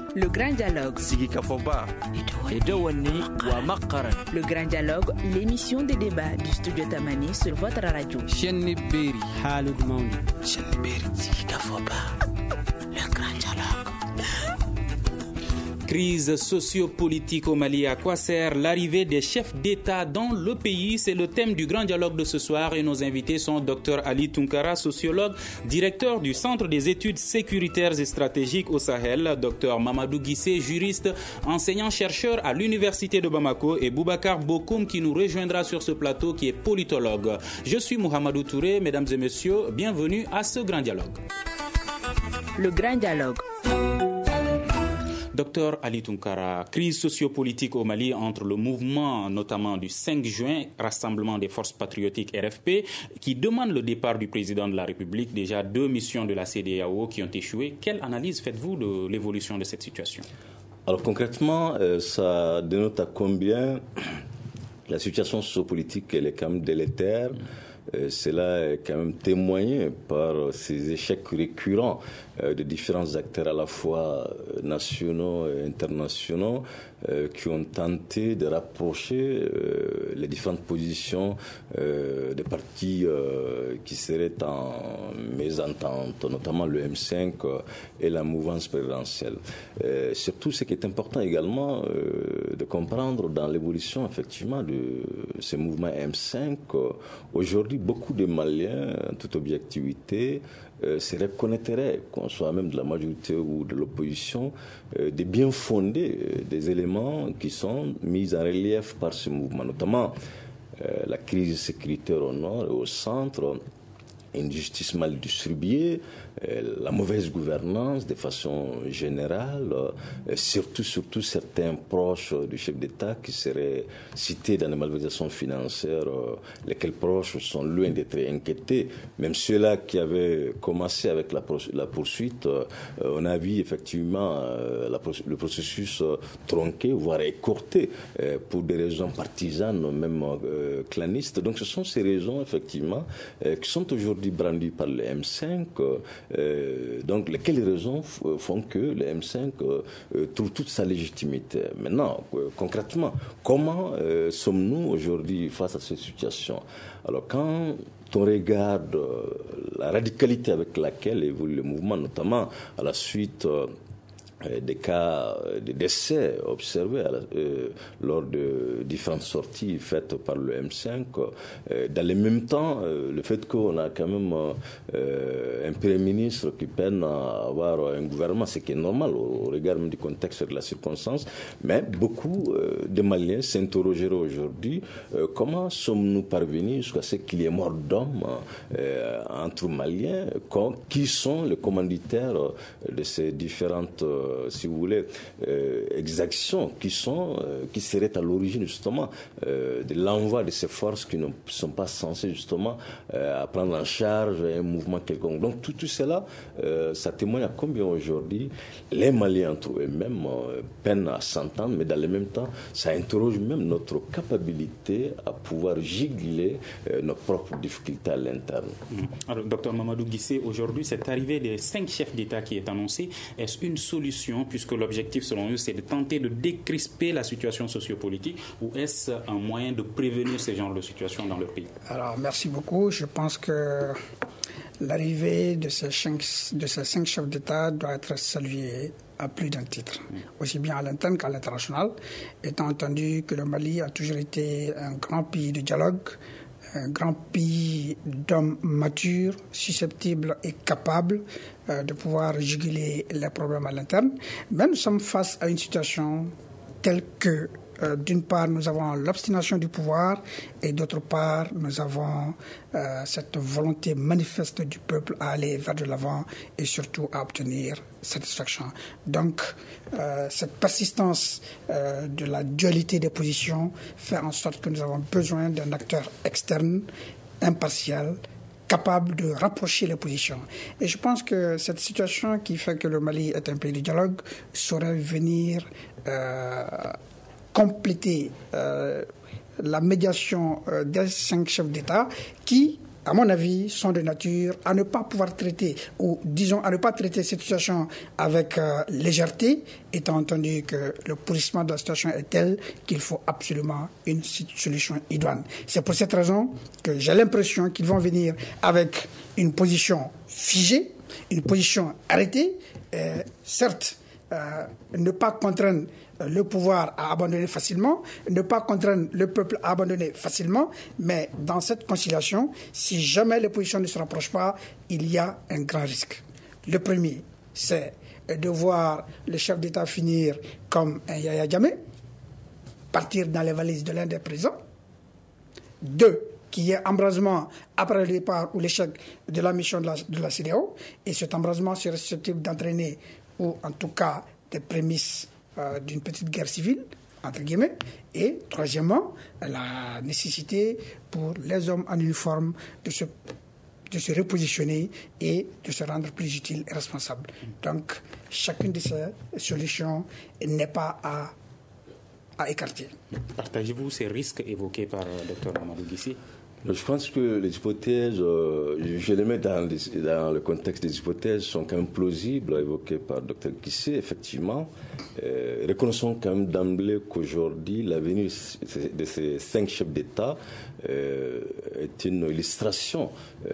Le Grand Dialogue. Le Grand Dialogue, l'émission de débat du studio Tamani sur votre radio. Le Grand Dialogue. Crise socio-politique au Mali, à quoi sert l'arrivée des chefs d'État dans le pays? C'est le thème du Grand Dialogue de ce soir et nos invités sont Dr Ali Tunkara, sociologue, directeur du Centre des études sécuritaires et stratégiques au Sahel, Dr Mamadou Guissé, juriste, enseignant-chercheur à l'Université de Bamako et Boubacar Bokoum qui nous rejoindra sur ce plateau qui est politologue. Je suis Mohamedou Touré, mesdames et messieurs, bienvenue à ce Grand Dialogue. Le Grand Dialogue. Docteur Ali Tunkara, crise sociopolitique au Mali entre le mouvement notamment du 5 juin, Rassemblement des forces patriotiques RFP, qui demande le départ du président de la République, déjà 2 missions de la CEDEAO qui ont échoué. Quelle analyse faites-vous de l'évolution de cette situation? Alors concrètement, ça dénote à combien la situation sociopolitique elle est quand même délétère. Cela est quand même témoigné par ces échecs récurrents de différents acteurs à la fois nationaux et internationaux qui ont tenté de rapprocher les différentes positions des partis qui seraient en mésentente, notamment le M5 et la mouvance présidentielle. Surtout, ce qui est important également de comprendre dans l'évolution effectivement de ces mouvements M5, aujourd'hui beaucoup de Maliens, en toute objectivité, se reconnaîtraient, qu'on soit même de la majorité ou de l'opposition, des bien fondés, des éléments qui sont mis en relief par ce mouvement, notamment la crise sécuritaire au nord et au centre, une justice mal distribuée, la mauvaise gouvernance de façon générale, surtout certains proches du chef d'État qui seraient cités dans les malversations financières, lesquels proches sont loin d'être inquiétés. Même ceux-là qui avaient commencé avec la poursuite, on a vu effectivement le processus tronqué, voire écourté, pour des raisons partisanes, même clanistes. Donc ce sont ces raisons effectivement qui sont aujourd'hui brandies par le M5, donc lesquelles raisons font que le M5 trouve toute sa légitimité. Maintenant, concrètement, comment sommes-nous aujourd'hui face à cette situation? Alors quand on regarde la radicalité avec laquelle évolue le mouvement, notamment à la suite des cas de décès observés lors de différentes sorties faites par le M5. Dans le même temps, le fait qu'on a quand même un Premier ministre qui peine à avoir un gouvernement, ce qui est normal au regard même du contexte et de la circonstance, mais beaucoup de Maliens s'interrogeraient aujourd'hui comment sommes-nous parvenus jusqu'à ce qu'il y ait mort d'hommes entre Maliens, qui sont les commanditaires de ces différentes si vous voulez, exactions qui seraient à l'origine justement de l'envoi de ces forces qui ne sont pas censées justement prendre en charge un mouvement quelconque. Donc tout cela, ça témoigne à combien aujourd'hui les Maliens entre eux-mêmes peinent à s'entendre, mais dans le même temps, ça interroge même notre capacité à pouvoir giguler nos propres difficultés à l'interne. Alors, docteur Mamadou Guissé, aujourd'hui, cette arrivée des 5 chefs d'État qui est annoncée, est-ce une solution, puisque l'objectif, selon eux, c'est de tenter de décrisper la situation sociopolitique, ou est-ce un moyen de prévenir ce genre de situation dans leur pays? Alors, merci beaucoup. Je pense que l'arrivée de ces 5 chefs d'État doit être saluée à plus d'un titre, aussi bien à l'interne qu'à l'international, étant entendu que le Mali a toujours été un grand pays de dialogue, un grand pays d'hommes matures, susceptibles et capables de pouvoir juguler les problèmes à l'interne. Mais nous sommes face à une situation telle que d'une part, nous avons l'obstination du pouvoir et d'autre part, nous avons cette volonté manifeste du peuple à aller vers de l'avant et surtout à obtenir satisfaction. Donc, cette persistance de la dualité des positions fait en sorte que nous avons besoin d'un acteur externe, impartial, capable de rapprocher les positions. Et je pense que cette situation qui fait que le Mali est un pays de dialogue saurait venir compléter la médiation des 5 chefs d'État qui, à mon avis, sont de nature à ne pas pouvoir traiter, ou disons à ne pas traiter cette situation avec légèreté, étant entendu que le pourrissement de la situation est tel qu'il faut absolument une solution idoine. C'est pour cette raison que j'ai l'impression qu'ils vont venir avec une position figée, une position arrêtée, certes, ne pas contraindre le pouvoir à abandonner facilement, ne pas contraindre le peuple à abandonner facilement, mais dans cette conciliation, si jamais les positions ne se rapprochent pas, il y a un grand risque. Le premier, c'est de voir le chef d'État finir comme un Yahya Jammeh, partir dans les valises de l'un des présidents. 2, qu'il y ait embrasement après le départ ou l'échec de la mission de la CEDEAO, et cet embrasement serait susceptible d'entraîner, ou en tout cas des prémices d'une petite guerre civile, entre guillemets, et troisièmement, la nécessité pour les hommes en uniforme de se repositionner et de se rendre plus utiles et responsables. Donc, chacune de ces solutions n'est pas à écarter. Partagez-vous ces risques évoqués par Dr Mamadou Guissé? Je pense que les hypothèses, je les mets dans le contexte des hypothèses, sont quand même plausibles, évoquées par Dr Guissé, effectivement. Reconnaissons quand même d'emblée qu'aujourd'hui, l'avenir de ces 5 chefs d'État est une illustration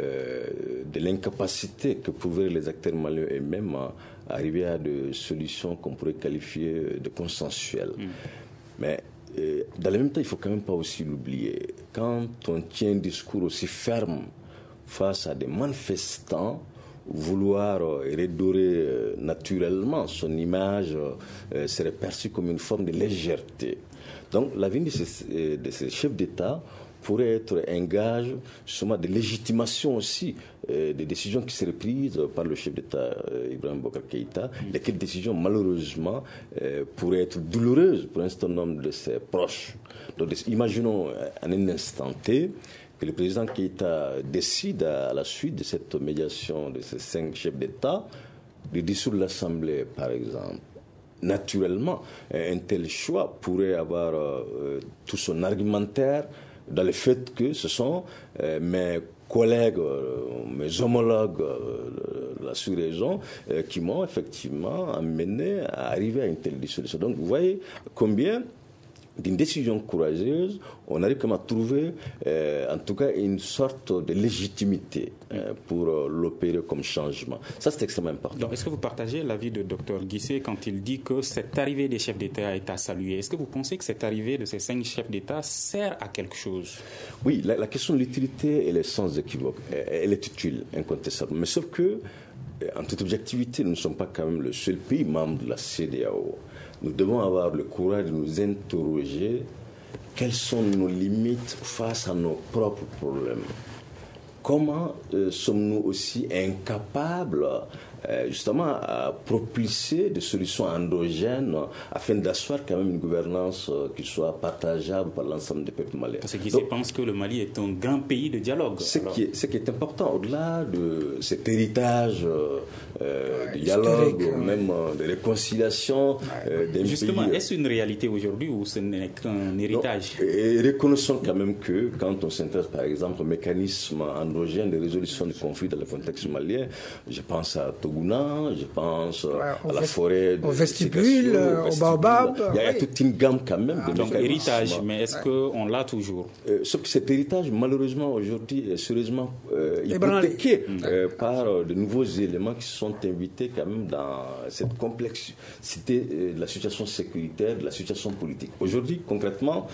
de l'incapacité que pouvaient les acteurs maliens eux-mêmes à arriver à des solutions qu'on pourrait qualifier de consensuelles. Mais dans le même temps, il ne faut quand même pas aussi l'oublier. Quand on tient un discours aussi ferme face à des manifestants, vouloir redorer naturellement son image serait perçu comme une forme de légèreté. Donc l'avenir de ces chefs d'État pourrait être un gage justement de légitimation aussi des décisions qui seraient prises par le chef d'État Ibrahim Boubacar Keïta, lesquelles décisions malheureusement pourraient être douloureuses pour un certain nombre de ses proches. Donc imaginons en un instant T que le président Keïta décide à la suite de cette médiation de ces 5 chefs d'État de dissoudre l'Assemblée par exemple. Naturellement, un tel choix pourrait avoir tout son argumentaire dans le fait que ce sont mes collègues, mes homologues de la sous-région qui m'ont effectivement amené à arriver à une telle dissolution. Donc vous voyez combien d'une décision courageuse, on arrive comme à trouver en tout cas une sorte de légitimité pour l'opérer comme changement. Ça, c'est extrêmement important. Donc, est-ce que vous partagez l'avis de Dr Guissé quand il dit que cette arrivée des chefs d'État est à saluer? Est-ce que vous pensez que cette arrivée de ces 5 chefs d'État sert à quelque chose? Oui, la question de l'utilité, elle est sans équivoque. Elle est utile, incontestable. Mais sauf que, en toute objectivité, nous ne sommes pas quand même le seul pays membre de la CEDEAO. Nous devons avoir le courage de nous interroger quelles sont nos limites face à nos propres problèmes. Comment sommes-nous aussi incapables justement à propulser des solutions endogènes afin d'asseoir quand même une gouvernance qui soit partageable par l'ensemble des peuples maliens. Parce qu'ils pensent que le Mali est un grand pays de dialogue. Ce qui est important, au-delà de cet héritage de dialogue, même de réconciliation d'un justement, pays. Est-ce une réalité aujourd'hui ou ce n'est qu'un héritage? Et reconnaissons quand même que quand on s'intéresse par exemple au mécanisme endogène de résolution du conflit dans le contexte malien, je pense à Toguna, je pense à la forêt, au vestibule, au baobab. Il y a toute une gamme quand même de donc héritage, mais est-ce qu'on l'a toujours? Sauf que cet héritage, malheureusement, aujourd'hui, est sérieusement hypothéqué par de nouveaux éléments qui sont invités quand même dans cette complexité de la situation sécuritaire, de la situation politique. Aujourd'hui, concrètement,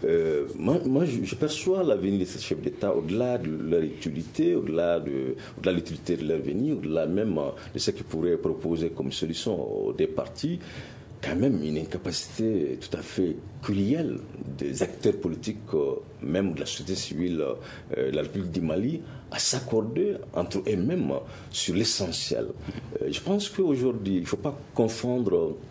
moi je perçois l'avenir de ces chefs d'État au-delà de leur utilité, au-delà de l'utilité de leur venir, au-delà même de ce qu'ils pourraient proposer comme solution aux deux parties, quand même une incapacité tout à fait cruelle des acteurs politiques, même de la société civile de la République du Mali, à s'accorder entre eux-mêmes sur l'essentiel. Je pense qu'aujourd'hui, il ne faut pas confondre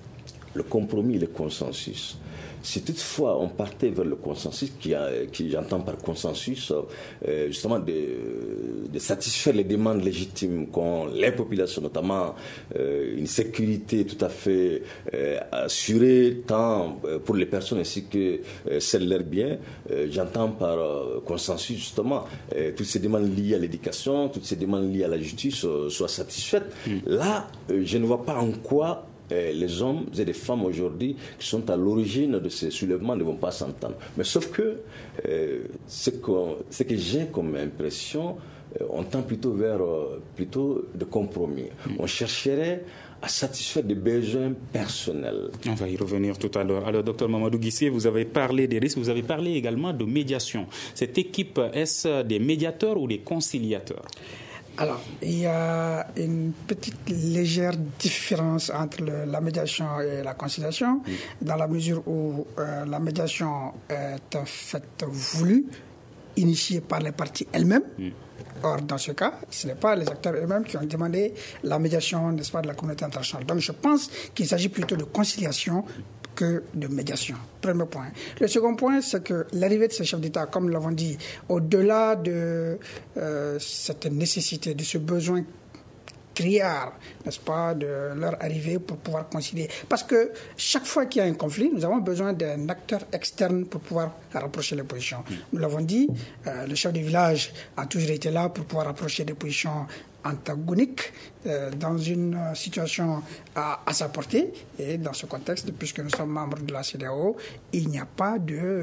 le compromis et le consensus. Si toutefois on partait vers le consensus, qui j'entends par consensus, justement de satisfaire les demandes légitimes qu'ont les populations, notamment une sécurité tout à fait assurée, tant pour les personnes ainsi que celles de leurs biens, j'entends par consensus justement toutes ces demandes liées à l'éducation, toutes ces demandes liées à la justice soient satisfaites. Là, je ne vois pas en quoi les hommes et les femmes aujourd'hui qui sont à l'origine de ces soulèvements ne vont pas s'entendre. Mais sauf que ce que j'ai comme impression, on tend plutôt vers de compromis. On chercherait à satisfaire des besoins personnels. On va y revenir tout à l'heure. Alors, docteur Mamadou Guissé, vous avez parlé des risques, vous avez parlé également de médiation. Cette équipe, est-ce des médiateurs ou des conciliateurs ? Alors, il y a une petite légère différence entre la médiation et la conciliation, dans la mesure où la médiation est en fait voulue, initiée par les parties elles-mêmes. Or, dans ce cas, ce n'est pas les acteurs eux-mêmes qui ont demandé la médiation, n'est-ce pas, de la communauté internationale. Donc, je pense qu'il s'agit plutôt de conciliation que de médiation. Premier point. Le second point, c'est que l'arrivée de ces chefs d'État, comme nous l'avons dit, au-delà de cette nécessité, de ce besoin criard, n'est-ce pas, de leur arrivée pour pouvoir concilier. Parce que chaque fois qu'il y a un conflit, nous avons besoin d'un acteur externe pour pouvoir rapprocher les positions. Nous l'avons dit, le chef du village a toujours été là pour pouvoir rapprocher des positions antagoniques dans une situation à sa portée. Et dans ce contexte, puisque nous sommes membres de la CEDEAO, il n'y a pas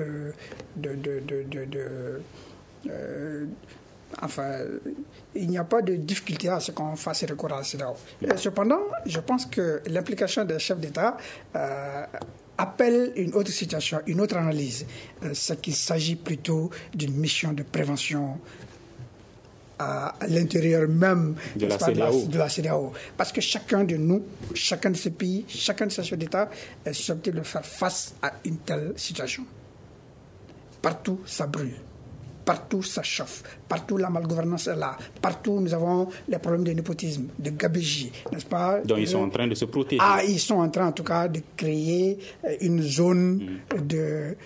il n'y a pas de difficulté à ce qu'on fasse recours à la CEDEAO. Cependant, je pense que l'implication des chefs d'État appelle une autre situation, une autre analyse. C'est qu'il s'agit plutôt d'une mission de prévention à l'intérieur même de la CEDEAO. Parce que chacun de nous, chacun de ces pays, chacun de ces chefs d'État est susceptible de faire face à une telle situation. Partout, ça brûle. Partout, ça chauffe. Partout, la malgouvernance est là. Partout, nous avons les problèmes de népotisme, de gabegie, n'est-ce pas? Donc, ils sont en train de se protéger. Ils sont en train, en tout cas, de créer une zone de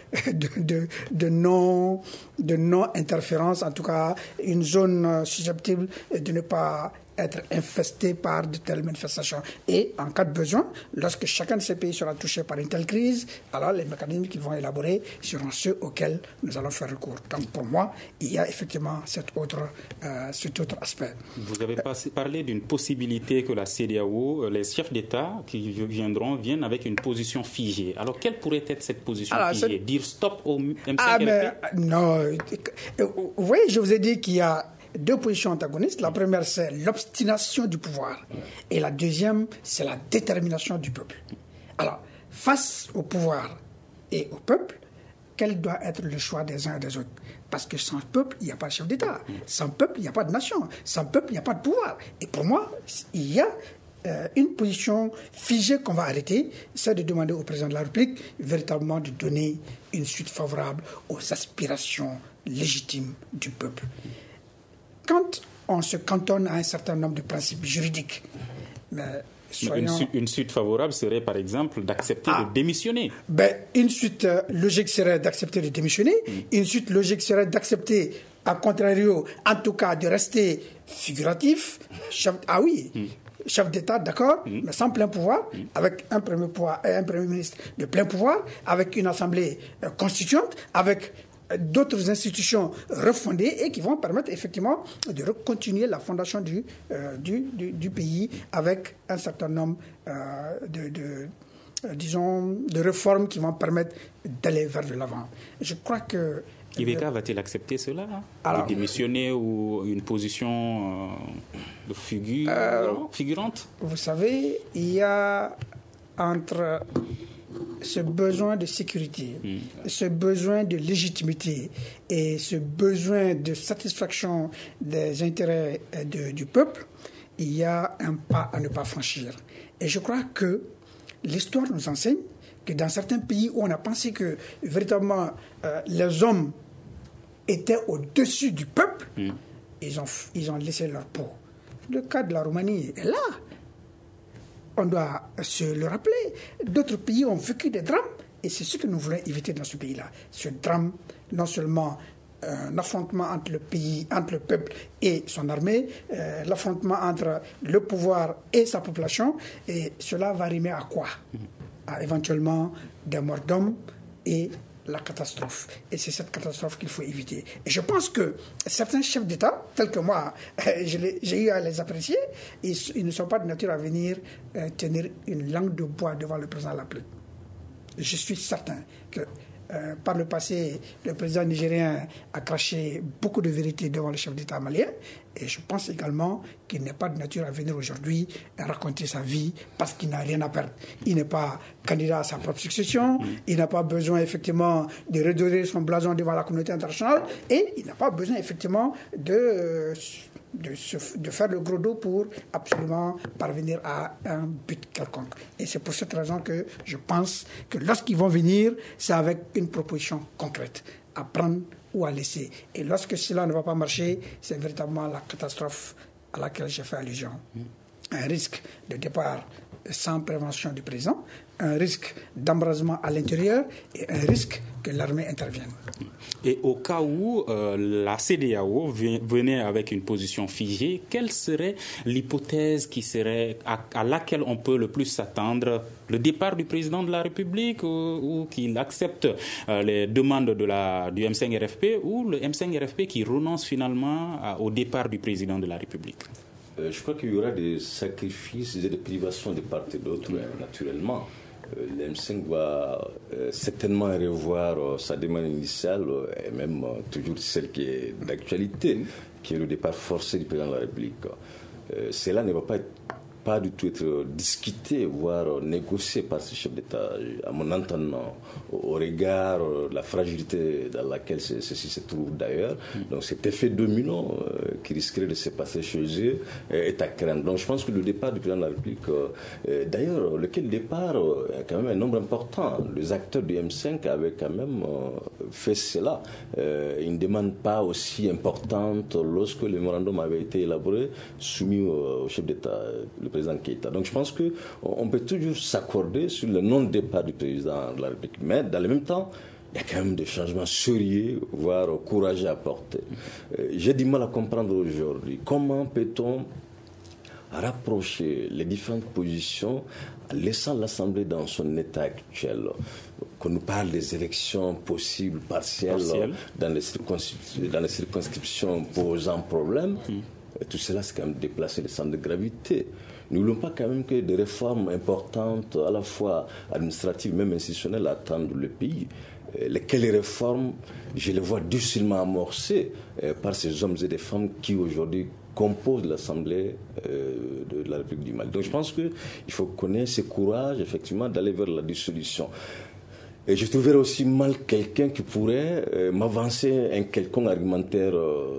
non-interférence, en tout cas, une zone susceptible de ne pas être infesté par de telles manifestations. Et en cas de besoin, lorsque chacun de ces pays sera touché par une telle crise, alors les mécanismes qu'ils vont élaborer seront ceux auxquels nous allons faire recours. Donc pour moi, il y a effectivement cet autre aspect. Vous avez parlé d'une possibilité que la CEDEAO, les chefs d'État qui viennent avec une position figée. Alors quelle pourrait être cette position figée? Dire stop au M5RP? Non. Vous voyez, je vous ai dit qu'il y a deux positions antagonistes. La première, c'est l'obstination du pouvoir. Et la deuxième, c'est la détermination du peuple. Alors, face au pouvoir et au peuple, quel doit être le choix des uns et des autres? Parce que sans peuple, il n'y a pas de chef d'État. Sans peuple, il n'y a pas de nation. Sans peuple, il n'y a pas de pouvoir. Et pour moi, il y a une position figée qu'on va arrêter, c'est de demander au président de la République véritablement de donner une suite favorable aux aspirations légitimes du peuple. Quand on se cantonne à un certain nombre de principes juridiques, une suite favorable serait par exemple d'accepter de démissionner. Une suite logique serait d'accepter de démissionner. Une suite logique serait d'accepter, à contrario, en tout cas, de rester figuratif. Chef d'État, d'accord, mais sans plein pouvoir, avec un premier ministre de plein pouvoir, avec une assemblée constituante, avec d'autres institutions refondées et qui vont permettre effectivement de continuer la fondation du pays avec un certain nombre de réformes qui vont permettre d'aller vers de l'avant. Je crois que Ibeka va-t-il accepter cela, de démissionner ou une position de figurante? Vous savez, il y a entre ce besoin de sécurité, ce besoin de légitimité et ce besoin de satisfaction des intérêts du peuple, il y a un pas à ne pas franchir. Et je crois que l'histoire nous enseigne que dans certains pays où on a pensé que véritablement les hommes étaient au-dessus du peuple, ils ont laissé leur peau. Le cas de la Roumanie est là. on doit se le rappeler. D'autres pays ont vécu des drames et c'est ce que nous voulons éviter dans ce pays-là. Ce drame, non seulement un affrontement entre le pays, entre le peuple et son armée, l'affrontement entre le pouvoir et sa population, et cela va rimer à quoi? À éventuellement des morts d'hommes et la catastrophe. Et c'est cette catastrophe qu'il faut éviter. Et je pense que certains chefs d'État, tels que moi, j'ai eu à les apprécier, ils ne sont pas de nature à venir tenir une langue de bois devant le président de la République. Je suis certain que par le passé, le président nigérien a craché beaucoup de vérités devant le chef d'État malien. Et je pense également qu'il n'est pas de nature à venir aujourd'hui raconter sa vie parce qu'il n'a rien à perdre. Il n'est pas candidat à sa propre succession, il n'a pas besoin effectivement de redorer son blason devant la communauté internationale et il n'a pas besoin effectivement de faire le gros dos pour absolument parvenir à un but quelconque. Et c'est pour cette raison que je pense que lorsqu'ils vont venir, c'est avec une proposition concrète à prendre ou à laisser. Et lorsque cela ne va pas marcher, c'est véritablement la catastrophe à laquelle j'ai fait allusion. Un risque de départ sans prévention du président, un risque d'embrasement à l'intérieur et un risque que l'armée intervienne. Et au cas où la CEDEAO venait avec une position figée, quelle serait l'hypothèse qui serait à laquelle on peut le plus s'attendre? Le départ du président de la République ou qu'il accepte les demandes du M5-RFP ou le M5-RFP qui renonce finalement au départ du président de la République? Je crois qu'il y aura des sacrifices et des privations de part et d'autre, naturellement. L'M5 va certainement revoir sa demande initiale et même toujours celle qui est d'actualité, qui est le départ forcé du président de la République. Cela ne va pas du tout être discuté, voire négocié par ce chef d'État, à mon entendement, au regard de la fragilité dans laquelle ceci se trouve d'ailleurs. Donc cet effet domino qui risquerait de se passer chez eux est à craindre. Donc je pense que le départ du président de la République, d'ailleurs, lequel départ a quand même un nombre important. Les acteurs du M5 avaient quand même fait cela. Une demande pas aussi importante lorsque le mémorandum avait été élaboré, soumis au chef d'État, le président Keïta. Donc je pense qu'on peut toujours s'accorder sur le non-départ du président de la République. Mais dans le même temps, il y a quand même des changements sérieux, voire courageux à apporter. J'ai du mal à comprendre aujourd'hui comment peut-on rapprocher les différentes positions en laissant l'Assemblée dans son état actuel. Qu'on nous parle des élections possibles, partielles. Dans les circonscriptions posant problème. Tout cela, c'est quand même déplacer le centre de gravité. N'oublions pas quand même que des réformes importantes, à la fois administratives, même institutionnelles, attendent le pays. Lesquelles réformes, je les vois difficilement amorcées par ces hommes et des femmes qui aujourd'hui composent l'Assemblée de la République du Mali. Donc je pense qu'il faut connaître ce courage, effectivement, d'aller vers la dissolution. Et je trouverais aussi mal quelqu'un qui pourrait m'avancer un quelconque argumentaire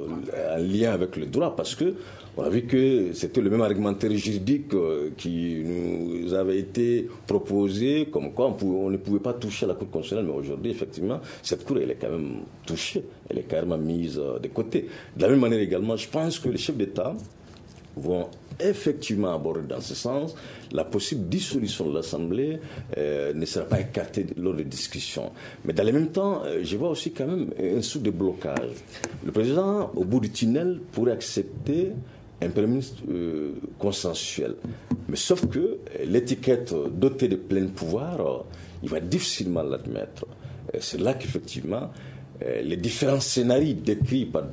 en lien avec le droit, parce que on a vu que c'était le même argumentaire juridique qui nous avait été proposé, comme quoi on ne pouvait pas toucher la Cour constitutionnelle, mais aujourd'hui, effectivement, cette Cour, elle est quand même touchée, elle est carrément mise de côté. De la même manière également, je pense que les chefs d'État vont effectivement aborder dans ce sens. La possible dissolution de l'Assemblée ne sera pas écartée lors des discussions. Mais dans le même temps, je vois aussi quand même un sous de blocage. Le président, au bout du tunnel, pourrait accepter un Premier ministre consensuel. Mais sauf que l'étiquette dotée de plein pouvoir, il va difficilement l'admettre. C'est là qu'effectivement, les différents scénarios décrits par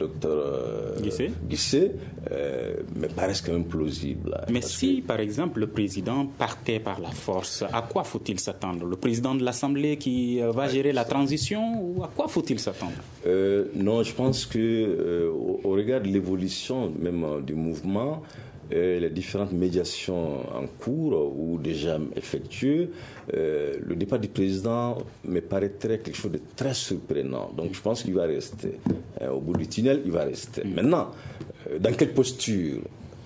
Dr Guissé me paraissent quand même plausibles. Mais si, par exemple, le président partait par la force, à quoi faut-il s'attendre? Le président de l'Assemblée qui va gérer la transition, ou à quoi faut-il s'attendre? Non, je pense qu'au regard de l'évolution même du mouvement, les différentes médiations en cours ou déjà effectuées, le départ du président me paraîtrait quelque chose de très surprenant. Donc je pense qu'il va rester. Au bout du tunnel, il va rester. Maintenant, dans quelle posture?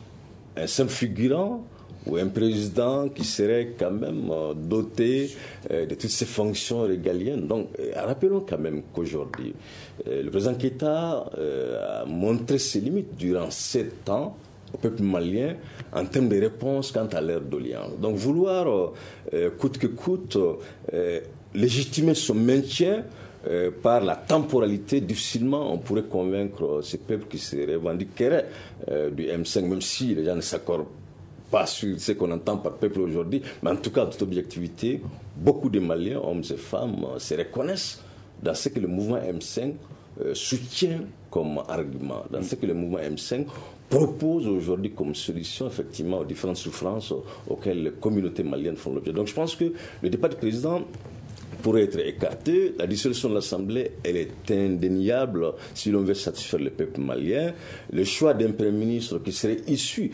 Un simple figurant ou un président qui serait quand même doté de toutes ses fonctions régaliennes? Donc rappelons quand même qu'aujourd'hui, le président Keïta a montré ses limites durant 7 ans au peuple malien en termes de réponse quant à leur doléance. Donc vouloir, coûte que coûte, légitimer son maintien par la temporalité, difficilement on pourrait convaincre ces peuples qui se revendiqueraient du M5, même si les gens ne s'accordent pas sur ce qu'on entend par peuple aujourd'hui, mais en tout cas, toute objectivité, beaucoup de Maliens, hommes et femmes, se reconnaissent dans ce que le mouvement M5 soutient comme argument, dans ce que le mouvement M5 propose aujourd'hui comme solution effectivement aux différentes souffrances auxquelles les communautés maliennes font l'objet. Donc je pense que le départ du président pourrait être écarté. La dissolution de l'Assemblée, elle est indéniable si l'on veut satisfaire le peuple malien. Le choix d'un Premier ministre qui serait issu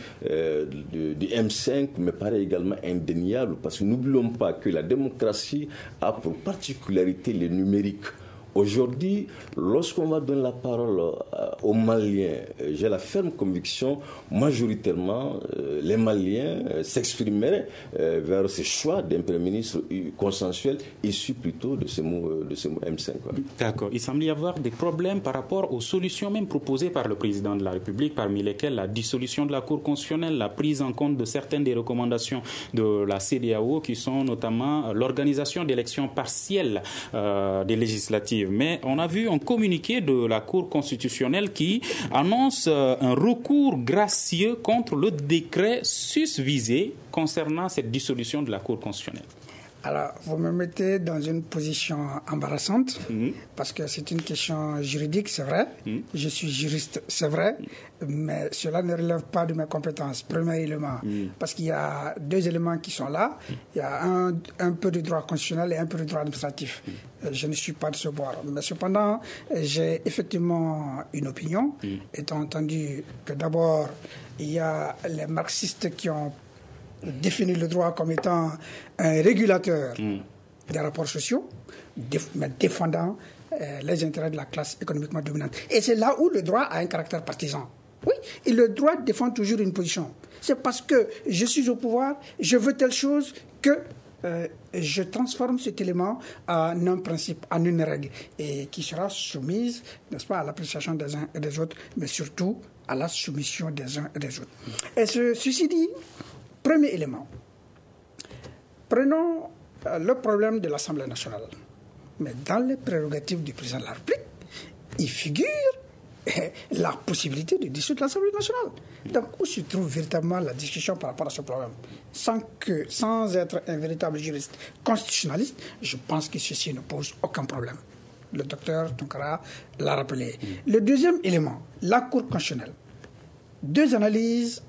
du M5 me paraît également indéniable parce que n'oublions pas que la démocratie a pour particularité le numérique. Aujourd'hui, lorsqu'on va donner la parole aux Maliens, j'ai la ferme conviction, majoritairement, les Maliens s'exprimeraient vers ce choix d'un Premier ministre consensuel issu plutôt de ce M5. D'accord. Il semble y avoir des problèmes par rapport aux solutions même proposées par le président de la République, parmi lesquelles la dissolution de la Cour constitutionnelle, la prise en compte de certaines des recommandations de la CEDEAO, qui sont notamment l'organisation d'élections partielles des législatives. Mais on a vu un communiqué de la Cour constitutionnelle qui annonce un recours gracieux contre le décret susvisé concernant cette dissolution de la Cour constitutionnelle. Alors, vous me mettez dans une position embarrassante parce que c'est une question juridique, c'est vrai. Je suis juriste, c'est vrai, mais cela ne relève pas de mes compétences. Premier élément, parce qu'il y a deux éléments qui sont là. Il y a un peu de droit constitutionnel et un peu de droit administratif. Je ne suis pas de ce bord. Mais cependant, j'ai effectivement une opinion, étant entendu que d'abord, il y a les marxistes qui ont définir le droit comme étant un régulateur des rapports sociaux, mais défendant les intérêts de la classe économiquement dominante. Et c'est là où le droit a un caractère partisan. Oui, et le droit défend toujours une position. C'est parce que je suis au pouvoir, je veux telle chose que je transforme cet élément en un principe, en une règle, et qui sera soumise, n'est-ce pas, à l'appréciation des uns et des autres, mais surtout à la soumission des uns et des autres. Et ceci dit, premier élément, prenons le problème de l'Assemblée nationale. Mais dans les prérogatives du président de la République, il figure la possibilité de dissoudre l'Assemblée nationale. Donc, où se trouve véritablement la discussion par rapport à ce problème? Sans être un véritable juriste constitutionnaliste, je pense que ceci ne pose aucun problème. Le docteur Tounkara l'a rappelé. Le deuxième élément, la Cour constitutionnelle. Deux analyses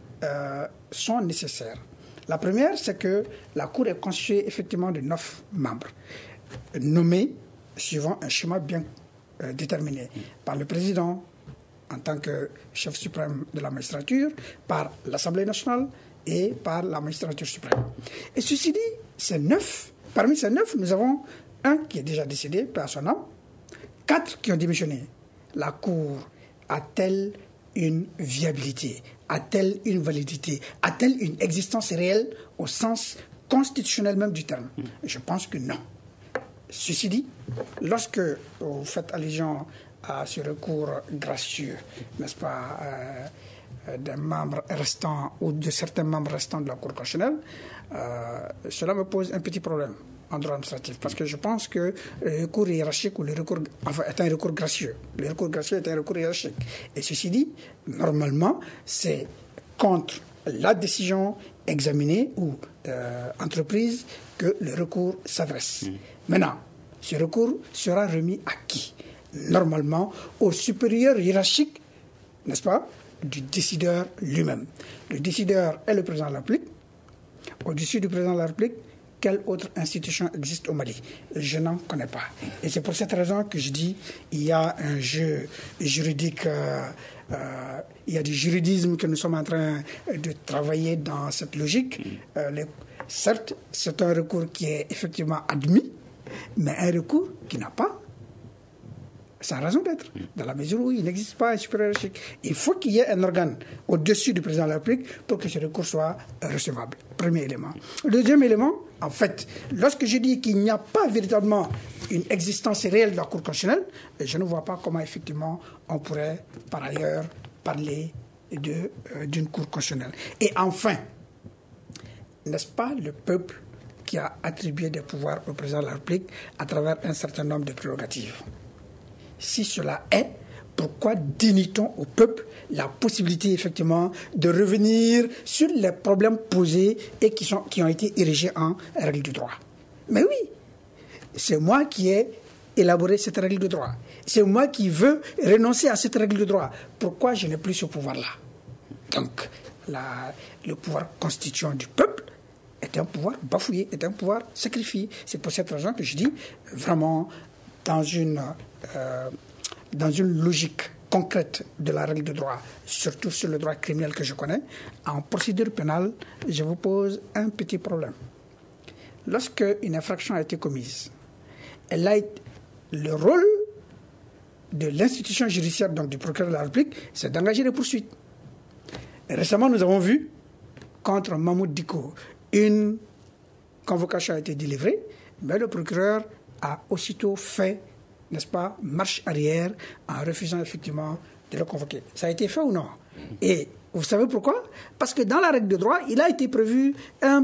sont nécessaires. La première, c'est que la Cour est constituée effectivement de 9 membres, nommés suivant un schéma bien déterminé par le président en tant que chef suprême de la magistrature, par l'Assemblée nationale et par la magistrature suprême. Et ceci dit, parmi ces 9, nous avons un qui est déjà décédé, paix à son âme, 4 qui ont démissionné. La Cour a-t-elle une viabilité? A-t-elle une validité? A-t-elle une existence réelle au sens constitutionnel même du terme? Je pense que non. Ceci dit, lorsque vous faites allusion à ce recours gracieux, n'est-ce pas, des membres restants ou de certains membres restants de la Cour constitutionnelle, cela me pose un petit problème en droit administratif, parce que je pense que le recours hiérarchique ou est un recours gracieux. Le recours gracieux est un recours hiérarchique. Et ceci dit, normalement, c'est contre la décision examinée ou entreprise que le recours s'adresse. Maintenant, ce recours sera remis à qui? Normalement, au supérieur hiérarchique, n'est-ce pas, du décideur lui-même. Le décideur est le président de la République. Au-dessus du président de la République, quelle autre institution existe au Mali? Je n'en connais pas. Et c'est pour cette raison que je dis qu'il y a un jeu juridique, il y a du juridisme que nous sommes en train de travailler dans cette logique. Certes, c'est un recours qui est effectivement admis, mais un recours qui n'a pas sa raison d'être, dans la mesure où il n'existe pas un supérieur hiérarchique. Il faut qu'il y ait un organe au-dessus du président de la République pour que ce recours soit recevable. Premier élément. Deuxième élément, en fait, lorsque je dis qu'il n'y a pas véritablement une existence réelle de la Cour constitutionnelle, je ne vois pas comment effectivement on pourrait par ailleurs parler d'une Cour constitutionnelle. Et enfin, n'est-ce pas le peuple qui a attribué des pouvoirs au président de la République à travers un certain nombre de prérogatives? Si cela est, pourquoi dénie-t-on au peuple la possibilité effectivement de revenir sur les problèmes posés et qui ont été érigés en règle de droit? Mais oui, c'est moi qui ai élaboré cette règle de droit. C'est moi qui veux renoncer à cette règle de droit. Pourquoi je n'ai plus ce pouvoir-là? Donc, le pouvoir constituant du peuple est un pouvoir bafoué, est un pouvoir sacrifié. C'est pour cette raison que je dis, vraiment, dans une logique concrète de la règle de droit, surtout sur le droit criminel que je connais, en procédure pénale, je vous pose un petit problème. Lorsque une infraction a été commise, le rôle de l'institution judiciaire, donc du procureur de la République, c'est d'engager des poursuites. Et récemment, nous avons vu, contre Mahmoud Dicko, une convocation a été délivrée, mais le procureur a aussitôt fait, n'est-ce pas, marche arrière en refusant effectivement de le convoquer. Ça a été fait ou non? Et vous savez pourquoi? Parce que dans la règle de droit, il a été prévu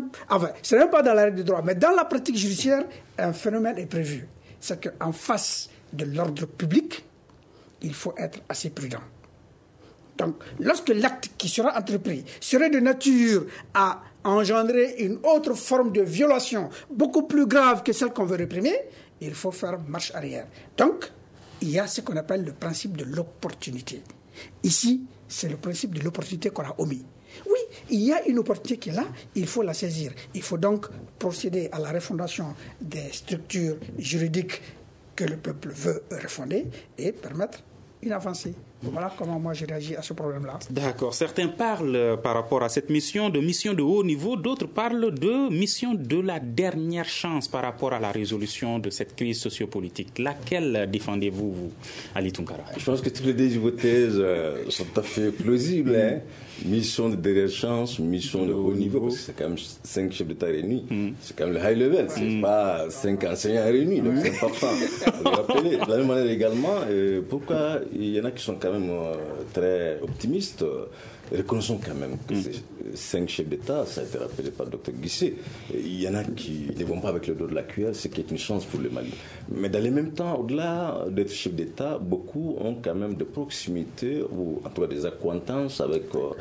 ce n'est même pas dans la règle de droit, mais dans la pratique judiciaire, un phénomène est prévu. C'est qu'en face de l'ordre public, il faut être assez prudent. Donc, lorsque l'acte qui sera entrepris serait de nature à engendrer une autre forme de violation beaucoup plus grave que celle qu'on veut réprimer, il faut faire marche arrière. Donc, il y a ce qu'on appelle le principe de l'opportunité. Ici, c'est le principe de l'opportunité qu'on a omis. Oui, il y a une opportunité qui est là, il faut la saisir. Il faut donc procéder à la refondation des structures juridiques que le peuple veut refonder et permettre une avancée. Voilà comment moi j'ai réagi à ce problème-là. D'accord. Certains parlent par rapport à cette mission de haut niveau, d'autres parlent de mission de la dernière chance par rapport à la résolution de cette crise sociopolitique. Laquelle défendez-vous, vous, Ali Tounkara? Je pense que toutes les deux hypothèses sont tout à fait plausibles. Hein. Mission de dernière chance, mission de haut niveau, parce que c'est quand même 5 chefs d'État réunis. C'est quand même le high level, c'est pas 5 enseignants réunis, donc c'est important de le rappeler. De la même manière également, pourquoi il y en a qui sont quand même très optimistes, reconnaissons quand même que ces 5 chefs d'État, ça a été rappelé par le Dr Guissé, il y en a qui ne vont pas avec le dos de la cuillère, ce qui est une chance pour le Mali. Mais dans le même temps, au-delà d'être chefs d'État, beaucoup ont quand même des proximités, ou en tout cas des accointances avec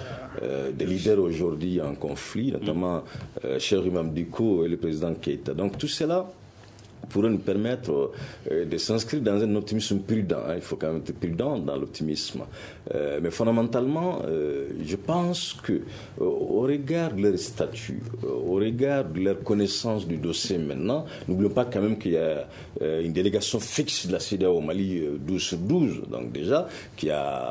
des leaders aujourd'hui en conflit, notamment Cheikh Imam Dicko et le président Keïta. Donc tout cela pourrait nous permettre de s'inscrire dans un optimisme prudent. Il faut quand même être prudent dans l'optimisme. Mais fondamentalement, je pense que au regard de leur statut, au regard de leur connaissance du dossier maintenant, n'oublions pas quand même qu'il y a une délégation fixe de la CEDEAO au Mali 12 sur 12, donc déjà, qui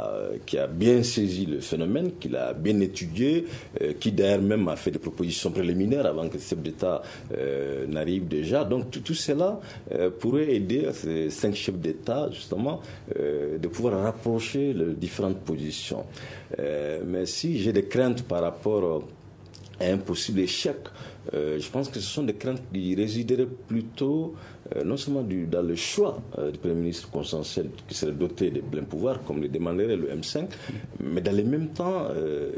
a bien saisi le phénomène, qui l'a bien étudié, qui d'ailleurs même a fait des propositions préliminaires avant que le chef d'État n'arrive déjà. Donc tout cela pourrait aider ces 5 chefs d'État, justement, de pouvoir rapprocher les différentes positions. Mais si j'ai des craintes par rapport à un possible échec, je pense que ce sont des craintes qui résideraient plutôt non seulement dans le choix du Premier ministre consensuel qui serait doté de plein pouvoir, comme le demanderait le M5, mais dans le même temps,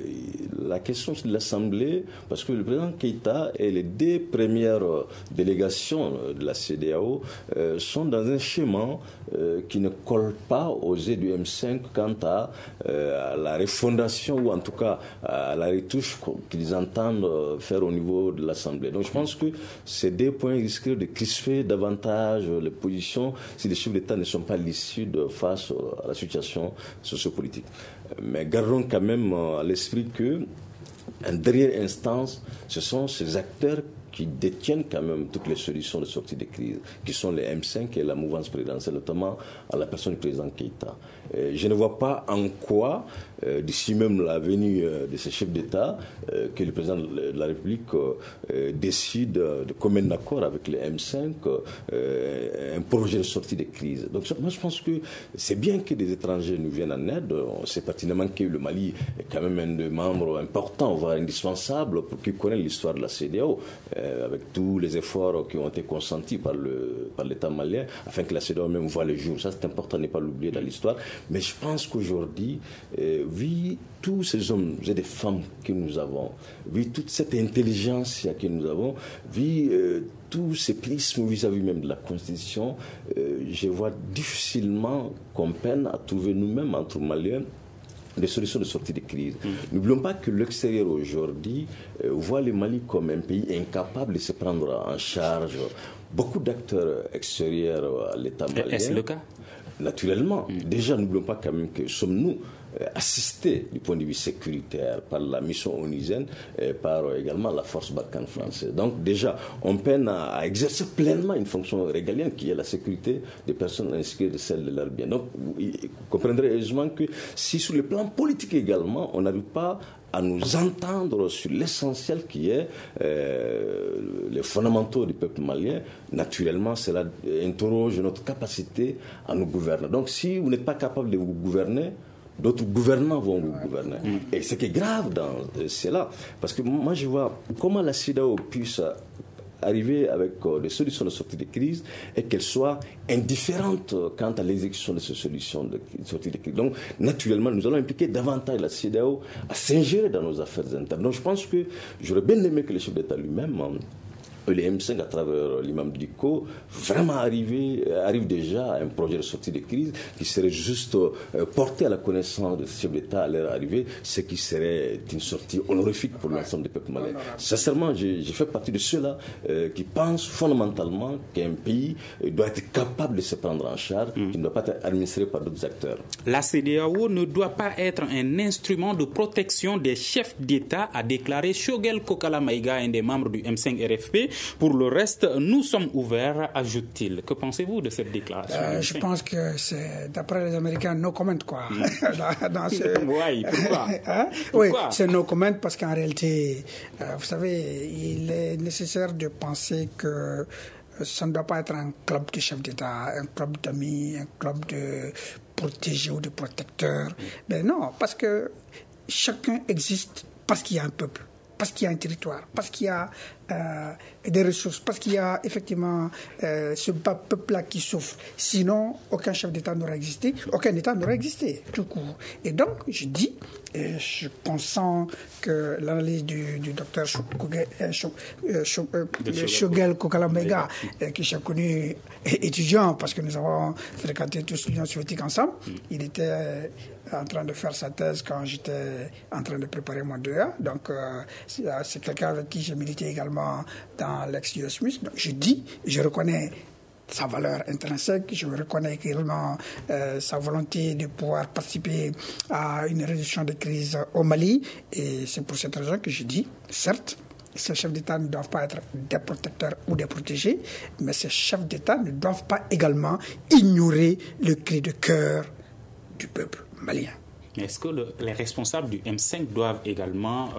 la question de l'Assemblée, parce que le président Keïta et les 2 premières délégations de la CEDEAO sont dans un schéma qui ne colle pas aux idées du M5 quant à la refondation ou en tout cas à la retouche qu'ils entendent faire au niveau de l'Assemblée. Donc je pense que ces 2 points risqueraient de crisper davantage les positions si les chefs d'État ne sont pas lucides face à la situation sociopolitique. Mais gardons quand même à l'esprit que, en dernière instance, ce sont ces acteurs qui détiennent quand même toutes les solutions de sortie de crise, qui sont les M5 et la mouvance présidentielle, notamment à la personne du président Keïta. Je ne vois pas en quoi, d'ici même la venue de ces chefs d'État, que le président de la République décide de commun accord avec les M5 un projet de sortie de crise. Donc moi je pense que c'est bien que des étrangers nous viennent en aide. On sait pertinemment que le Mali est quand même un des membres importants, voire indispensable, pour qui connaît l'histoire de la CEDEAO. avec tous les efforts qui ont été consentis par l'État malien, afin que la CEDEAO même voit le jour. Ça, c'est important de ne pas l'oublier dans l'histoire. Mais je pense qu'aujourd'hui, vu tous ces hommes et des femmes que nous avons, vu toute cette intelligence que nous avons, vu tous ces prismes vis-à-vis même de la Constitution, je vois difficilement qu'on peine à trouver nous-mêmes, entre Maliens, des solutions de sortie de crise. N'oublions pas que l'extérieur aujourd'hui voit le Mali comme un pays incapable de se prendre en charge. Beaucoup d'acteurs extérieurs à l'État malien. Est-ce le cas? Naturellement. Déjà, n'oublions pas quand même que sommes-nous assistés du point de vue sécuritaire par la mission onusienne et par également la force Barkhane française. Donc déjà, on peine à exercer pleinement une fonction régalienne qui est la sécurité des personnes ainsi que de celle de leurs biens. Donc vous comprendrez aisément que si sur le plan politique également, on n'arrive pas à nous entendre sur l'essentiel qui est les fondamentaux du peuple malien, naturellement cela interroge notre capacité à nous gouverner. Donc si vous n'êtes pas capable de vous gouverner, d'autres gouvernants vont vous gouverner. Et ce qui est grave dans cela, parce que moi je vois comment la CEDEAO puisse arriver avec des solutions de sortie de crise et qu'elles soient indifférentes quant à l'exécution de ces solutions de sortie de crise. Donc, naturellement, nous allons impliquer davantage la CEDEAO à s'ingérer dans nos affaires internes. Donc, je pense que j'aurais bien aimé que le chef d'État lui-même, le M5 à travers l'imam Diko, vraiment arrive déjà à un projet de sortie de crise qui serait juste porté à la connaissance de ce chef d'État à leur arrivée, ce qui serait une sortie honorifique pour l'ensemble des peuples maliens. Sincèrement, j'ai fait partie de ceux-là qui pensent fondamentalement qu'un pays doit être capable de se prendre en charge, qui ne doit pas être administré par d'autres acteurs. La CEDEAO ne doit pas être un instrument de protection des chefs d'État, a déclaré Shogel Kokala Maïga, un des membres du M5 RFP. Pour le reste, nous sommes ouverts, ajoute-t-il. Que pensez-vous de cette déclaration? Je pense que c'est, d'après les Américains, no comment, quoi. Oui, pourquoi? Oui, c'est no comment parce qu'en réalité, vous savez, il est nécessaire de penser que ça ne doit pas être un club de chefs d'État, un club d'amis, un club de protégés ou de protecteurs. Mais non, parce que chacun existe parce qu'il y a un peuple, parce qu'il y a un territoire, parce qu'il y a des ressources, parce qu'il y a effectivement ce peuple-là qui souffre. Sinon, aucun chef d'État n'aurait existé, aucun État n'aurait existé, tout court. Et donc, je dis, et je consens que l'analyse du docteur Shogel Kokala Maïga, que j'ai connu étudiant, parce que nous avons fréquenté tous l'Union soviétique ensemble, il était en train de faire sa thèse quand j'étais en train de préparer mon 2A. Donc, c'est quelqu'un avec qui j'ai milité également dans l'ex-USMIS. Donc, je reconnais sa valeur intrinsèque, je reconnais également sa volonté de pouvoir participer à une résolution de crise au Mali. Et c'est pour cette raison que je dis, certes, ces chefs d'État ne doivent pas être des protecteurs ou des protégés, mais ces chefs d'État ne doivent pas également ignorer le cri de cœur du peuple malien. Est-ce que les responsables du M5 doivent également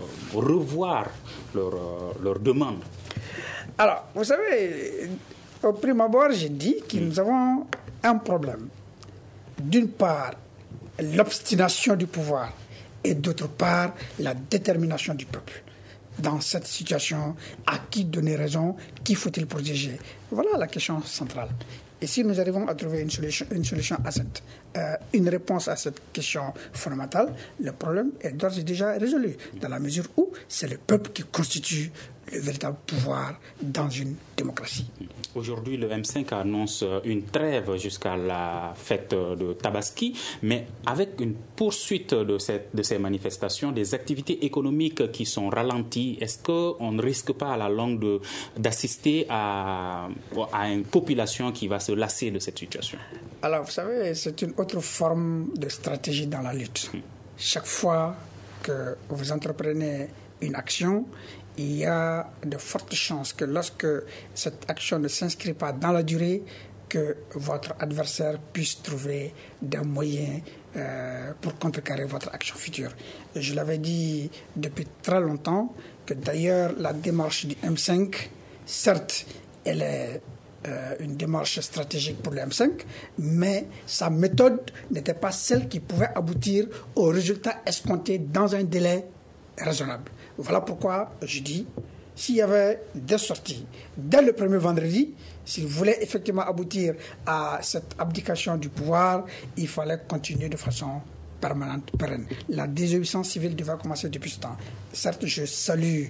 revoir leurs demandes? Alors, vous savez, au prime abord, j'ai dit que nous avons un problème. D'une part, l'obstination du pouvoir et d'autre part, la détermination du peuple. Dans cette situation, à qui donner raison, qui faut-il protéger? Voilà la question centrale. Et si nous arrivons à trouver une solution à une réponse à cette question fondamentale, le problème est d'ores et déjà résolu, dans la mesure où c'est le peuple qui constitue le véritable pouvoir dans une démocratie. Aujourd'hui, le M5 annonce une trêve jusqu'à la fête de Tabaski, mais avec une poursuite de ces manifestations, des activités économiques qui sont ralenties, est-ce qu'on ne risque pas à la longue d'assister à une population qui va se lasser de cette situation? Alors, vous savez, c'est une autre forme de stratégie dans la lutte. Chaque fois que vous entreprenez une action, il y a de fortes chances que lorsque cette action ne s'inscrit pas dans la durée, que votre adversaire puisse trouver des moyens pour contrecarrer votre action future. Et je l'avais dit depuis très longtemps que d'ailleurs la démarche du M5, certes, elle est une démarche stratégique pour le M5, mais sa méthode n'était pas celle qui pouvait aboutir aux résultats escomptés dans un délai raisonnable. Voilà pourquoi je dis, s'il y avait des sorties dès le premier vendredi, s'il voulait effectivement aboutir à cette abdication du pouvoir, il fallait continuer de façon permanente, pérenne. La désobéissance civile devait commencer depuis ce temps. Certes, je salue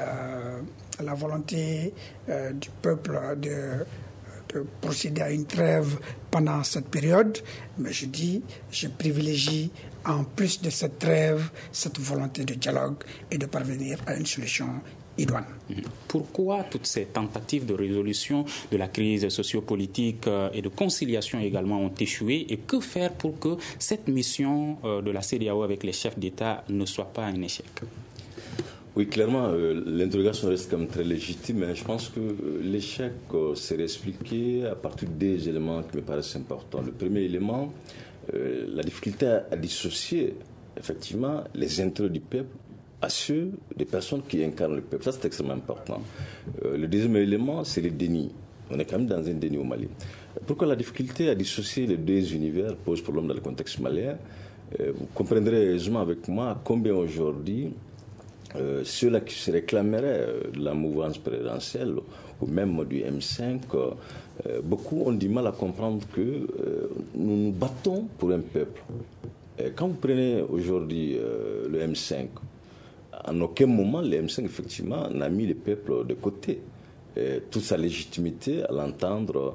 la volonté du peuple de procéder à une trêve pendant cette période, mais je privilégie en plus de cette trêve, cette volonté de dialogue et de parvenir à une solution idoine. Pourquoi toutes ces tentatives de résolution de la crise sociopolitique et de conciliation également ont échoué, et que faire pour que cette mission de la CEDEAO avec les chefs d'État ne soit pas un échec? Oui, clairement, l'interrogation reste quand même très légitime, mais je pense que l'échec serait expliqué à partir des éléments qui me paraissent importants. Le premier élément, la difficulté à dissocier effectivement les intérêts du peuple à ceux des personnes qui incarnent le peuple. Ça, c'est extrêmement important. Le deuxième élément, c'est le déni. On est quand même dans un déni au Mali. Pourquoi la difficulté à dissocier les deux univers pose problème dans le contexte malien? Vous comprendrez aisément avec moi combien aujourd'hui ceux-là qui se réclameraient de la mouvance présidentielle ou même du M5, beaucoup ont du mal à comprendre que nous nous battons pour un peuple. Quand vous prenez aujourd'hui le M5, en aucun moment le M5 effectivement n'a mis le peuple de côté. Toute sa légitimité à l'entendre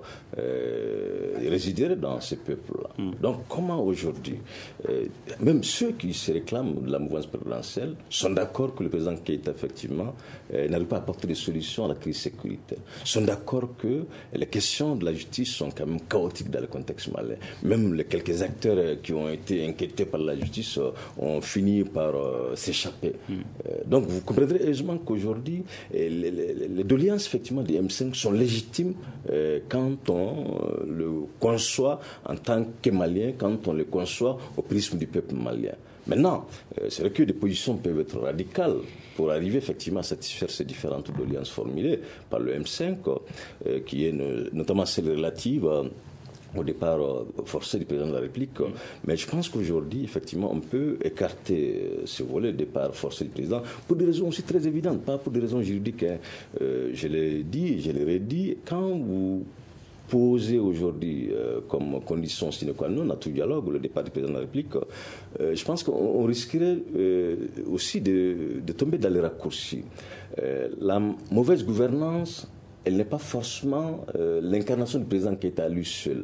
résider dans ce peuple-là. Donc comment aujourd'hui, même ceux qui se réclament de la mouvance présidentielle sont d'accord que le président Keïta effectivement n'arrive pas à apporter des solutions à la crise sécuritaire, sont d'accord que les questions de la justice sont quand même chaotiques dans le contexte malien. Même les quelques acteurs qui ont été inquiétés par la justice ont fini par s'échapper. Donc vous comprendrez aisément qu'aujourd'hui les doléances effectivement des M5 sont légitimes quand on le conçoit en tant que Malien, quand on le conçoit au prisme du peuple malien. Maintenant, c'est vrai que des positions peuvent être radicales pour arriver effectivement à satisfaire ces différentes doléances formulées par le M5, qui est notamment celle relative au départ forcé du président de la République. Mais je pense qu'aujourd'hui, effectivement, on peut écarter ce volet de départ forcé du président pour des raisons aussi très évidentes, pas pour des raisons juridiques. Je l'ai dit, je l'ai redit, quand vous posez aujourd'hui comme condition sine qua non à tout dialogue le départ du président de la République, je pense qu'on risquerait aussi de tomber dans les raccourcis. La mauvaise gouvernance, elle n'est pas forcément l'incarnation du président qui est à lui seul.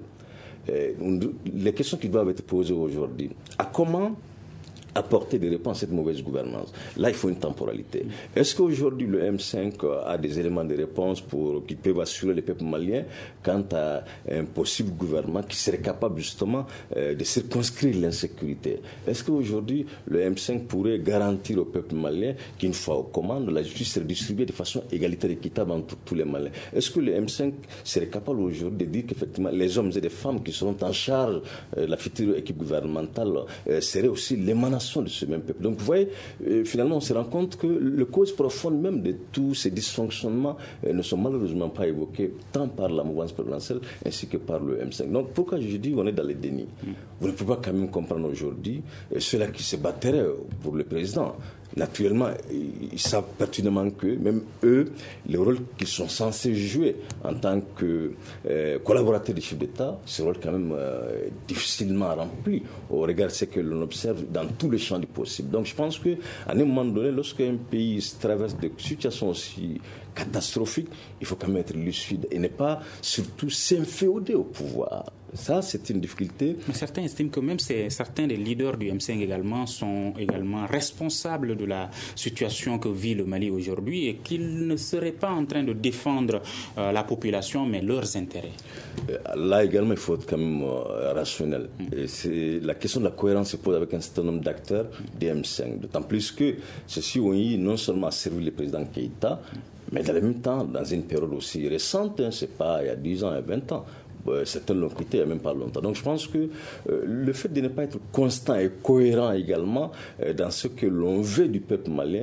Les questions qui doivent être posées aujourd'hui, à comment apporter des réponses à cette mauvaise gouvernance? Là, il faut une temporalité. Est-ce qu'aujourd'hui, le M5 a des éléments de réponse qui peuvent assurer les peuples maliens quant à un possible gouvernement qui serait capable justement de circonscrire l'insécurité? Est-ce qu'aujourd'hui, le M5 pourrait garantir au peuple malien qu'une fois aux commandes, la justice serait distribuée de façon égalitaire et équitable entre tous les Maliens? Est-ce que le M5 serait capable aujourd'hui de dire qu'effectivement, les hommes et les femmes qui seront en charge de la future équipe gouvernementale seraient aussi l'émanation de ce même peuple? Donc vous voyez, finalement on se rend compte que les causes profondes même de tous ces dysfonctionnements ne sont malheureusement pas évoquées tant par la mouvance présidentielle ainsi que par le M5. Donc pourquoi je dis qu'on est dans les dénis? Vous ne pouvez pas quand même comprendre aujourd'hui ceux-là qui se battraient pour le président. Naturellement, ils savent pertinemment que même eux, le rôle qu'ils sont censés jouer en tant que collaborateurs du chef d'État, ce rôle quand même difficilement rempli au regard de ce que l'on observe dans tous les champs du possible. Donc je pense qu'à un moment donné, lorsqu'un pays traverse des situations aussi catastrophiques, il faut quand même être lucide et ne pas surtout s'inféoder au pouvoir. Ça, c'est une difficulté. Mais certains estiment que même certains des leaders du M5 également sont également responsables de la situation que vit le Mali aujourd'hui et qu'ils ne seraient pas en train de défendre la population, mais leurs intérêts. Là également, il faut être quand même rationnel. Et la question de la cohérence se pose avec un certain nombre d'acteurs du M5. D'autant plus que ceux-ci ont eu non seulement servi le président Keïta, mais dans le même temps, dans une période aussi récente, c'est pas il y a 10 ans et 20 ans. Certains l'ont quitté il n'y a même pas longtemps. Donc je pense que le fait de ne pas être constant et cohérent également dans ce que l'on veut du peuple malien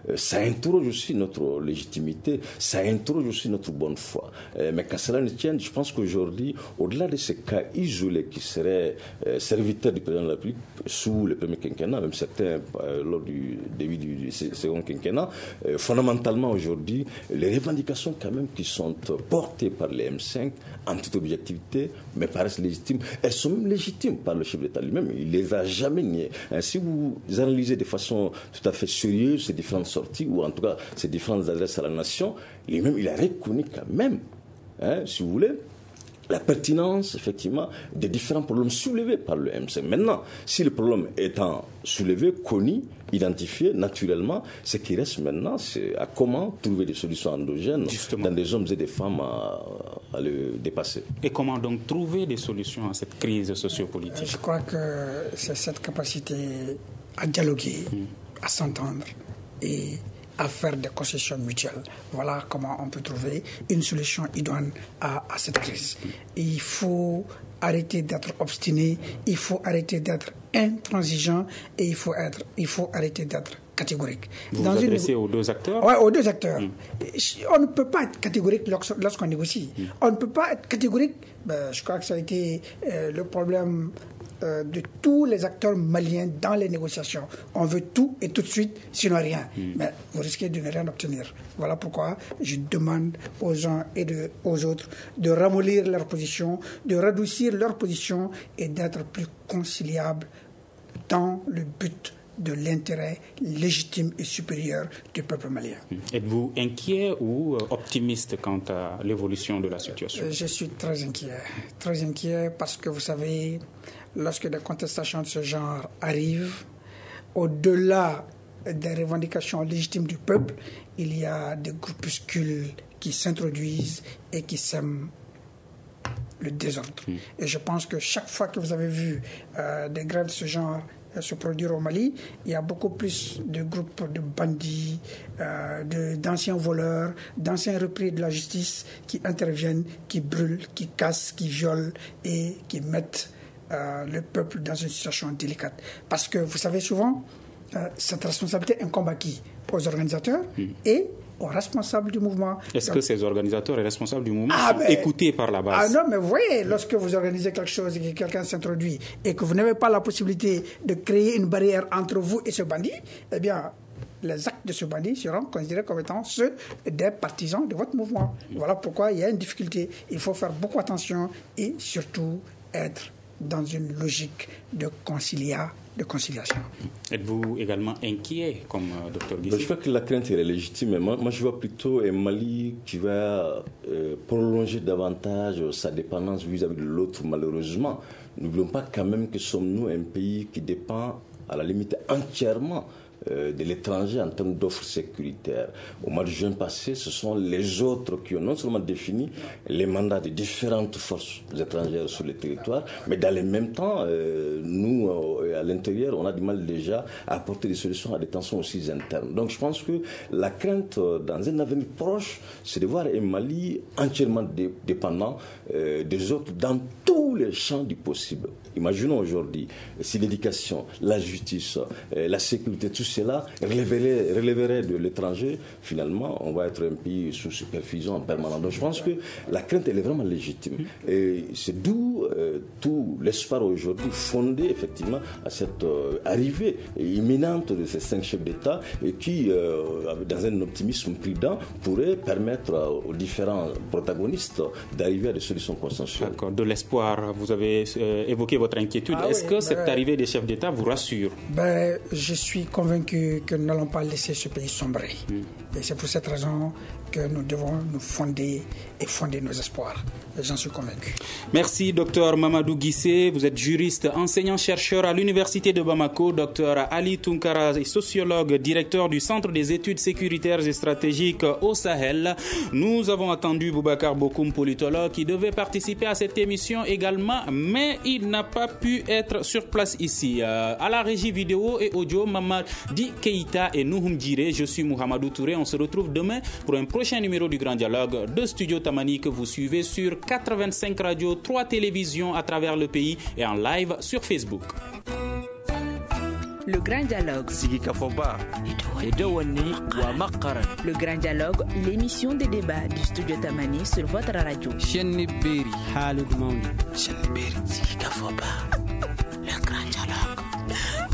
ça interroge aussi notre légitimité, ça interroge aussi notre bonne foi. Mais qu'à cela ne tienne, je pense qu'aujourd'hui, au-delà de ces cas isolés qui seraient serviteurs du président de la République sous le premier quinquennat, même certains lors du début du second quinquennat, fondamentalement aujourd'hui, les revendications quand même qui sont portées par les M5, en toute objectivité, mais paraissent légitimes. Elles sont même légitimes par le chef d'État lui-même. Il ne les a jamais niées. Si vous analysez de façon tout à fait sérieuse ces différentes sorties, ou en tout cas ces différentes adresses à la nation, lui-même, il a reconnu quand même, si vous voulez, la pertinence, effectivement, des différents problèmes soulevés par le M5. Maintenant, si le problème étant soulevé, connu, identifié, naturellement, ce qui reste maintenant, c'est à comment trouver des solutions endogènes dans des hommes et des femmes à le dépasser. Et comment donc trouver des solutions à cette crise sociopolitique? Je crois que c'est cette capacité à dialoguer, à s'entendre et à faire des concessions mutuelles. Voilà comment on peut trouver une solution idoine à cette crise. Il faut arrêter d'être obstiné, il faut arrêter d'être intransigeant et il faut arrêter d'être catégorique. Vous vous adressez aux deux acteurs? Oui, aux deux acteurs. On ne peut pas être catégorique lorsqu'on négocie. On ne peut pas être catégorique. Je crois que ça a été le problème de tous les acteurs maliens dans les négociations. On veut tout et tout de suite, sinon rien. Mais vous risquez de ne rien obtenir. Voilà pourquoi je demande aux uns et aux autres de ramollir leur position, de radoucir leur position et d'être plus conciliables dans le but de l'intérêt légitime et supérieur du peuple malien. Êtes-vous inquiet ou optimiste quant à l'évolution de la situation? Je suis très inquiet parce que vous savez, lorsque des contestations de ce genre arrivent, au-delà des revendications légitimes du peuple, il y a des groupuscules qui s'introduisent et qui sèment le désordre. Et je pense que chaque fois que vous avez vu des grèves de ce genre se produire au Mali, il y a beaucoup plus de groupes de bandits, d'anciens voleurs, d'anciens repris de la justice qui interviennent, qui brûlent, qui cassent, qui violent et qui mettent le peuple dans une situation délicate. Parce que vous savez souvent, cette responsabilité incombe à qui? Aux organisateurs et aux responsables du mouvement. Est-ce que ces organisateurs et responsables du mouvement sont écoutés par la base? Non, mais vous voyez, lorsque vous organisez quelque chose et que quelqu'un s'introduit et que vous n'avez pas la possibilité de créer une barrière entre vous et ce bandit, eh bien, les actes de ce bandit seront considérés comme étant ceux des partisans de votre mouvement. Voilà pourquoi il y a une difficulté. Il faut faire beaucoup attention et surtout être dans une logique de conciliation. Êtes-vous également inquiet comme Dr Guissé? Je crois que la crainte est légitime. Moi, je vois plutôt un Mali qui va prolonger davantage sa dépendance vis-à-vis de l'autre, malheureusement. N'oublions pas quand même que sommes-nous un pays qui dépend à la limite entièrement de l'étranger en termes d'offres sécuritaires. Au mois de juin passé, ce sont les autres qui ont non seulement défini les mandats de différentes forces étrangères sur le territoire, mais dans le même temps, nous, à l'intérieur, on a du mal déjà à apporter des solutions à des tensions aussi internes. Donc je pense que la crainte dans un avenir proche, c'est de voir un Mali entièrement dépendant des autres dans tous les champs du possible. Imaginons aujourd'hui si l'éducation, la justice, la sécurité, tout cela relèverait de l'étranger, finalement, on va être un pays sous supervision en permanence. Donc je pense que la crainte, elle est vraiment légitime. Et c'est d'où tout l'espoir aujourd'hui fondé, effectivement, à cette arrivée imminente de ces 5 chefs d'État et qui, dans un optimisme prudent, pourrait permettre aux différents protagonistes d'arriver à des solutions consensuelles. D'accord, de l'espoir. Vous avez évoqué votre inquiétude. Est-ce que cette arrivée des chefs d'État vous rassure? Je suis convaincu que nous n'allons pas laisser ce pays sombrer. Et c'est pour cette raison que nous devons nous fonder nos espoirs. J'en suis convaincu. Merci, Dr Mamadou Guissé. Vous êtes juriste, enseignant-chercheur à l'Université de Bamako. Dr Ali Tunkara est sociologue, directeur du Centre des études sécuritaires et stratégiques au Sahel. Nous avons attendu Boubacar Bokoum, politologue, qui devait participer à cette émission également, mais il n'a pas pu être sur place ici. À la régie vidéo et audio, Mamadi Keïta et Nouhoum Djiré. Je suis Mohamedou Touré. On se retrouve demain pour un prochain numéro du Grand Dialogue de Studio Tamani que vous suivez sur 85 radios, 3 télévisions à travers le pays et en live sur Facebook. Le Grand Dialogue. Sigi Kafoba. Edouani Ouamakaran. Le Grand Dialogue, l'émission de débat du studio Tamani sur votre radio. Chenni Beri. Halid Mauni. Chenni Beri. Sigi Kafoba. Le Grand Dialogue.